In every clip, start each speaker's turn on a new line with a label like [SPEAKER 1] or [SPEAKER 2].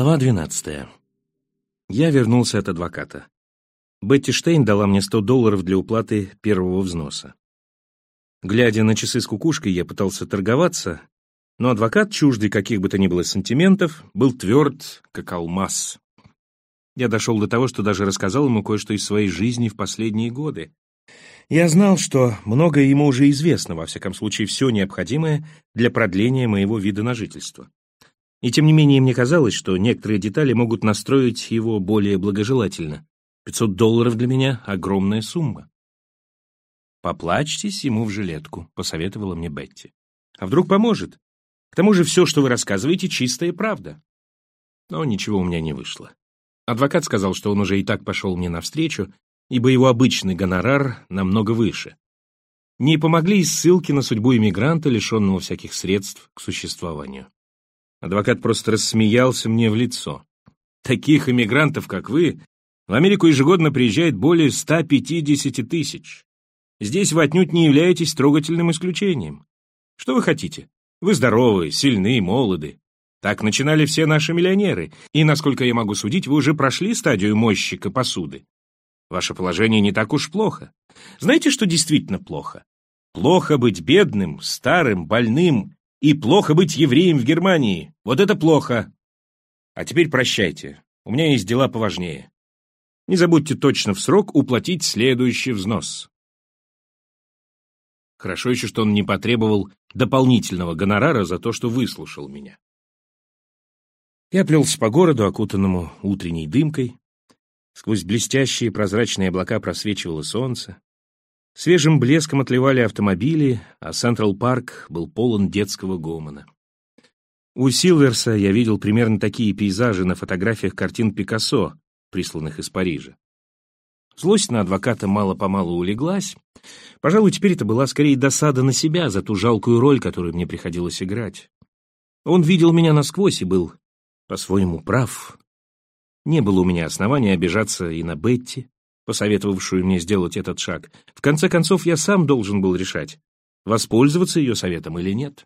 [SPEAKER 1] Глава 12. Я вернулся от адвоката. Бетти Штейн дала мне $100 для уплаты первого взноса. Глядя на часы с кукушкой, я пытался торговаться, но адвокат, чуждый каких бы то ни было сантиментов, был тверд, как алмаз. Я дошел до того, что даже рассказал ему кое-что из своей жизни в последние годы. Я знал, что многое ему уже известно, во всяком случае, все необходимое для продления моего вида на жительство. И тем не менее мне казалось, что некоторые детали могут настроить его более благожелательно. $500 для меня — огромная сумма. «Поплачьтесь ему в жилетку», — посоветовала мне Бетти. «А вдруг поможет? К тому же все, что вы рассказываете, чистая правда». Но ничего у меня не вышло. Адвокат сказал, что он уже и так пошел мне навстречу, ибо его обычный гонорар намного выше. Не помогли и ссылки на судьбу иммигранта, лишенного всяких средств к существованию. Адвокат просто рассмеялся мне в лицо. «Таких иммигрантов, как вы, в Америку ежегодно приезжает более 150 тысяч. Здесь вы отнюдь не являетесь трогательным исключением. Что вы хотите? Вы здоровы, сильны, молоды. Так начинали все наши миллионеры, и, насколько я могу судить, вы уже прошли стадию мойщика посуды. Ваше положение не так уж плохо. Знаете, что действительно плохо? Плохо быть бедным, старым, больным, и плохо быть евреем в Германии. Вот это плохо. А теперь прощайте. У меня есть дела поважнее. Не забудьте точно в срок уплатить следующий взнос». Хорошо еще, что он не потребовал дополнительного гонорара за то, что выслушал меня. Я плелся по городу, окутанному утренней дымкой. Сквозь блестящие прозрачные облака просвечивало солнце. Свежим блеском отливали автомобили, а Централ-парк был полон детского гомона. У Силверса я видел примерно такие пейзажи на фотографиях картин Пикассо, присланных из Парижа. Злость на адвоката мало-помалу улеглась. Пожалуй, теперь это была скорее досада на себя за ту жалкую роль, которую мне приходилось играть. Он видел меня насквозь и был по-своему прав. Не было у меня основания обижаться и на Бетти, посоветовавшую мне сделать этот шаг. В конце концов, я сам должен был решать, воспользоваться ее советом или нет.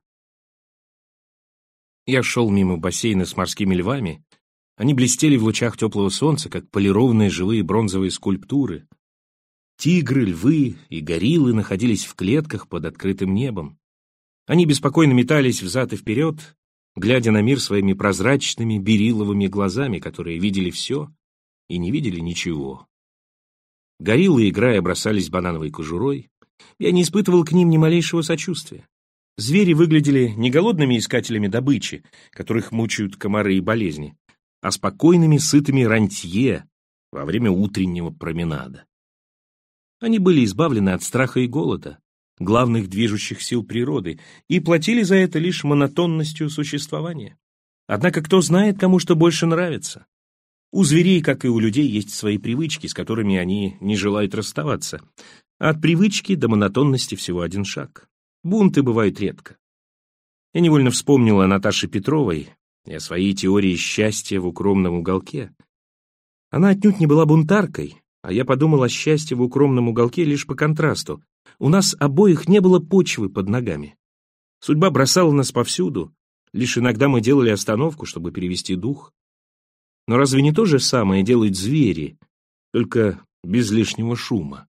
[SPEAKER 1] Я шел мимо бассейна с морскими львами. Они блестели в лучах теплого солнца, как полированные живые бронзовые скульптуры. Тигры, львы и гориллы находились в клетках под открытым небом. Они беспокойно метались взад и вперед, глядя на мир своими прозрачными берилловыми глазами, которые видели все и не видели ничего. Гориллы, играя, бросались банановой кожурой. Я не испытывал к ним ни малейшего сочувствия. Звери выглядели не голодными искателями добычи, которых мучают комары и болезни, а спокойными, сытыми рантье во время утреннего променада. Они были избавлены от страха и голода, главных движущих сил природы, и платили за это лишь монотонностью существования. Однако кто знает, кому что больше нравится? У зверей, как и у людей, есть свои привычки, с которыми они не желают расставаться. От привычки до монотонности всего один шаг. Бунты бывают редко. Я невольно вспомнил о Наташе Петровой и о своей теории счастья в укромном уголке. Она отнюдь не была бунтаркой, а я подумал о счастье в укромном уголке лишь по контрасту. У нас обоих не было почвы под ногами. Судьба бросала нас повсюду, лишь иногда мы делали остановку, чтобы перевести дух. Но разве не то же самое делают звери, только без лишнего шума?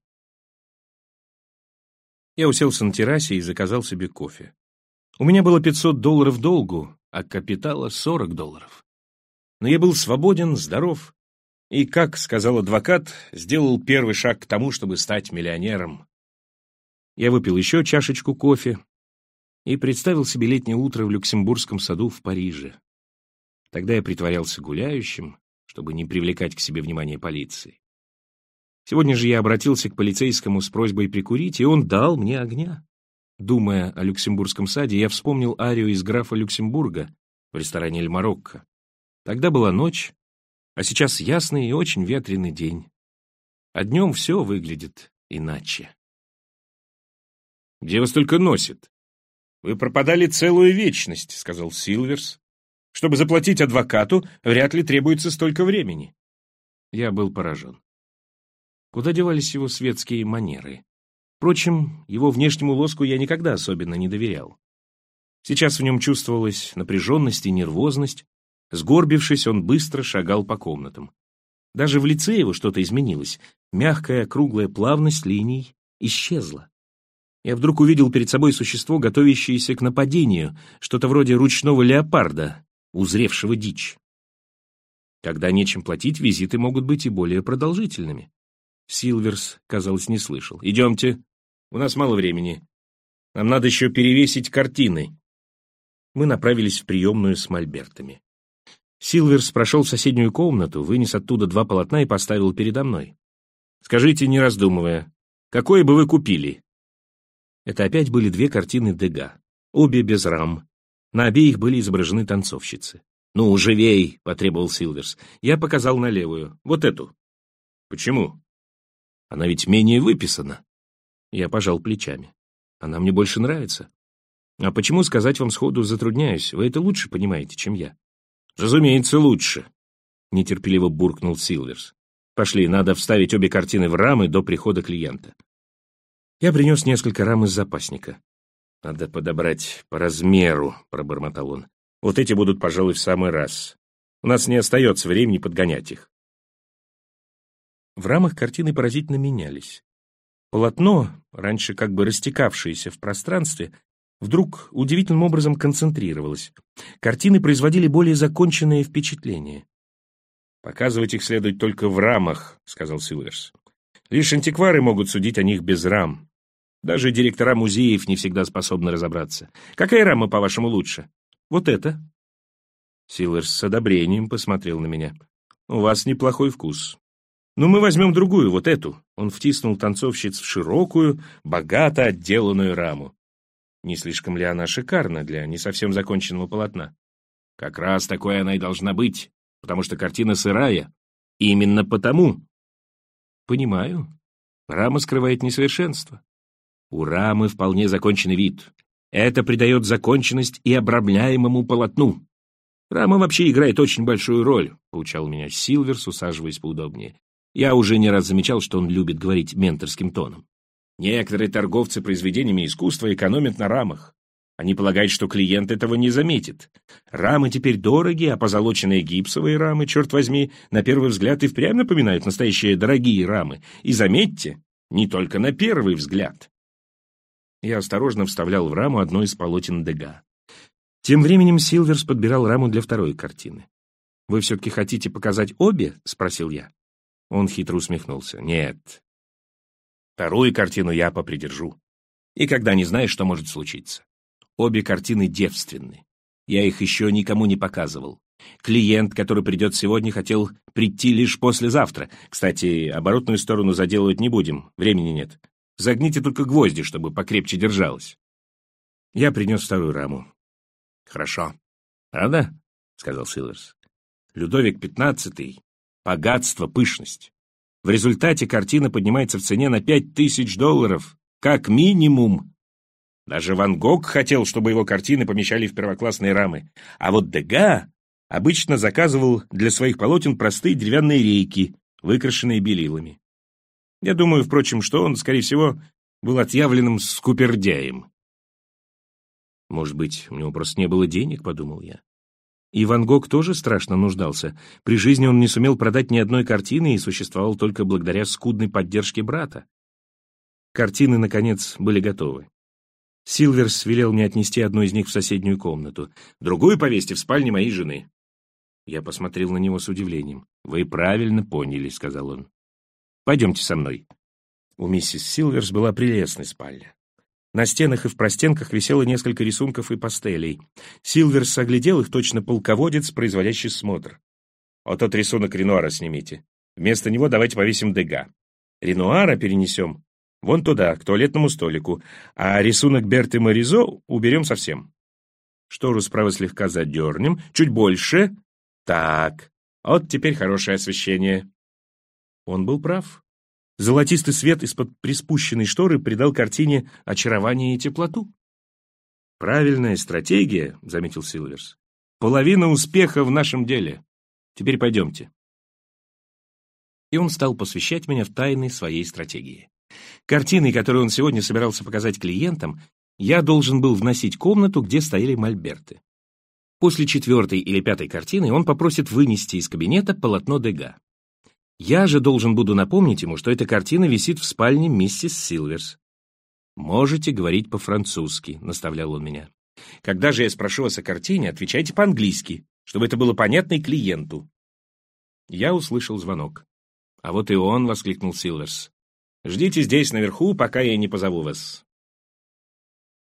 [SPEAKER 1] Я уселся на террасе и заказал себе кофе. У меня было $500 долгу, а капитала $40. Но я был свободен, здоров и, как сказал адвокат, сделал первый шаг к тому, чтобы стать миллионером. Я выпил еще чашечку кофе и представил себе летнее утро в Люксембургском саду в Париже. Тогда я притворялся гуляющим, чтобы не привлекать к себе внимание полиции. Сегодня же я обратился к полицейскому с просьбой прикурить, и он дал мне огня. Думая о Люксембургском саде, я вспомнил арию из «Графа Люксембурга» в ресторане «Эль Марокко». Тогда была ночь, а сейчас ясный и очень ветреный день. А днем все выглядит иначе. «Где вас только носит? Вы пропадали целую вечность», — сказал Силверс. «Чтобы заплатить адвокату, вряд ли требуется столько времени». Я был поражен. Куда девались его светские манеры? Впрочем, его внешнему лоску я никогда особенно не доверял. Сейчас в нем чувствовалась напряженность и нервозность, Сгорбившись, он быстро шагал по комнатам. Даже в лице его что-то изменилось. Мягкая, круглая плавность линий исчезла. Я вдруг увидел перед собой существо, готовящееся к нападению, что-то вроде ручного леопарда, узревшего дичь. Когда нечем платить, визиты могут быть и более продолжительными. Силверс, казалось, не слышал. «Идемте, у нас мало времени. Нам надо еще перевесить картины». Мы направились в приемную с мольбертами. Силверс прошел в соседнюю комнату, вынес оттуда 2 полотна и поставил передо мной. «Скажите, не раздумывая, какое бы вы купили?» Это опять были 2 картины Дега, обе без рам. На обеих были изображены танцовщицы. «Ну, живей!» — потребовал Силверс. Я показал на левую. «Вот эту». «Почему?» «Она ведь менее выписана». Я пожал плечами. «Она мне больше нравится». «А почему, сказать вам сходу, затрудняюсь? Вы это лучше понимаете, чем я». «Разумеется, лучше», — нетерпеливо буркнул Силверс. «Пошли, надо вставить обе картины в рамы до прихода клиента». Я принес несколько рам из запасника. «Надо подобрать по размеру», — пробормотал он. «Вот эти будут, пожалуй, в самый раз. У нас не остается времени подгонять их». В рамах картины поразительно менялись. Полотно, раньше как бы растекавшееся в пространстве, вдруг удивительным образом концентрировалось. Картины производили более законченное впечатление. «Показывать их следует только в рамах», — сказал Силверс. «Лишь антиквары могут судить о них без рам. Даже директора музеев не всегда способны разобраться. Какая рама, по-вашему, лучше? Вот эта?» Силверс с одобрением посмотрел на меня. «У вас неплохой вкус. Ну, мы возьмем другую, вот эту». Он втиснул танцовщиц в широкую, богато отделанную раму. Не слишком ли она шикарна для не совсем законченного полотна? Как раз такой она и должна быть, потому что картина сырая. Именно потому. Понимаю. Рама скрывает несовершенство. У рамы вполне законченный вид. Это придает законченность и обрамляемому полотну. Рама вообще играет очень большую роль, поучал меня Силверс, усаживаясь поудобнее. Я уже не раз замечал, что он любит говорить менторским тоном. Некоторые торговцы произведениями искусства экономят на рамах. Они полагают, что клиент этого не заметит. Рамы теперь дороги, а позолоченные гипсовые рамы, черт возьми, на первый взгляд и впрямь напоминают настоящие дорогие рамы. И заметьте, не только на первый взгляд. Я осторожно вставлял в раму одно из полотен Дега. Тем временем Силверс подбирал раму для второй картины. «Вы все-таки хотите показать обе?» — спросил я. Он хитро усмехнулся. «Нет. Вторую картину я попридержу. И когда не знаешь, что может случиться. Обе картины девственны. Я их еще никому не показывал. Клиент, который придет сегодня, хотел прийти лишь послезавтра. Кстати, оборотную сторону заделывать не будем, времени нет. Загните только гвозди, чтобы покрепче держалось». Я принес вторую раму. «Хорошо. Правда?» — сказал Силверс. «Людовик XV. Богатство, пышность. В результате картина поднимается в цене на $5000, как минимум. Даже Ван Гог хотел, чтобы его картины помещали в первоклассные рамы. А вот Дега обычно заказывал для своих полотен простые деревянные рейки, выкрашенные белилами. Я думаю, впрочем, что он, скорее всего, был отъявленным скупердяем. Может быть, у него просто не было денег, подумал я. И Ван Гог тоже страшно нуждался. При жизни он не сумел продать ни одной картины и существовал только благодаря скудной поддержке брата. Картины, наконец, были готовы. Силверс велел мне отнести одну из них в соседнюю комнату. Другую повесьте в спальне моей жены. Я посмотрел на него с удивлением. «Вы правильно поняли», — сказал он. «Пойдемте со мной». У миссис Силверс была прелестная спальня. На стенах и в простенках висело несколько рисунков и пастелей. Силверс оглядел их, точно полководец, производящий смотр. «Вот тот рисунок Ренуара снимите. Вместо него давайте повесим Дега. Ренуара перенесем вон туда, к туалетному столику, а рисунок Берты Моризо уберем совсем. Штору справа слегка задернем, чуть больше. Так, вот теперь хорошее освещение». Он был прав. Золотистый свет из-под приспущенной шторы придал картине очарование и теплоту. «Правильная стратегия», — заметил Силверс. «Половина успеха в нашем деле. Теперь пойдемте». И он стал посвящать меня в тайны своей стратегии. Картины, которые он сегодня собирался показать клиентам, я должен был вносить в комнату, где стояли мольберты. После 4-й или 5-й картины он попросит вынести из кабинета полотно Дега. Я же должен буду напомнить ему, что эта картина висит в спальне миссис Силверс. «Можете говорить по-французски», — наставлял он меня. «Когда же я спрошу вас о картине, отвечайте по-английски, чтобы это было понятно и клиенту». Я услышал звонок. «А вот и он», — воскликнул Силверс. «Ждите здесь, наверху, пока я не позову вас».